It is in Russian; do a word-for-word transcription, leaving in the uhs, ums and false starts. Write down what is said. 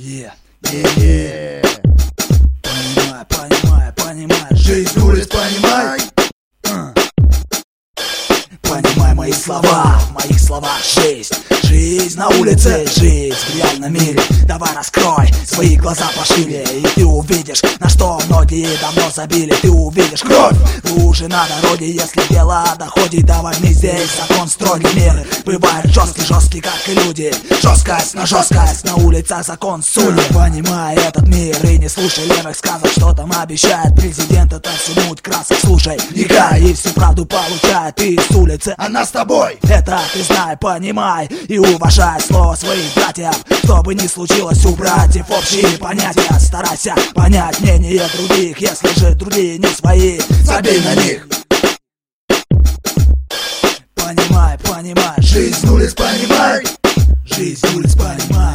Yeah, yeah, yeah. Понимай, понимай, понимай, жизнь улиц, понимай. uh. Понимай мои слова, в моих словах жизнь. Жизнь на улице, жизнь в реальном мире. Давай раскрой свои глаза пошире, и ты увидишь, на что многие давно забили. Ты увидишь кровь, лужи на дороге, если дело доходит до войны. Здесь закон строгий, мир бывает жесткий, жесткий, как и люди. Жесткость на жесткость, на улицах закон судит. Понимай этот мир и не слушай левых сказок, что там обещает президент. Это всю муть красок, слушай, играй и всю правду получай. Ты с улицы, она с тобой. Это ты знай, понимай и уважай слово своих братьев. Что бы ни случилось у братьев, общие понятия. Старайся понять мнение других, если же другие не свои, забей на них. Понимай, понимай, жизнь улиц, понимай. Жизнь улиц, понимай.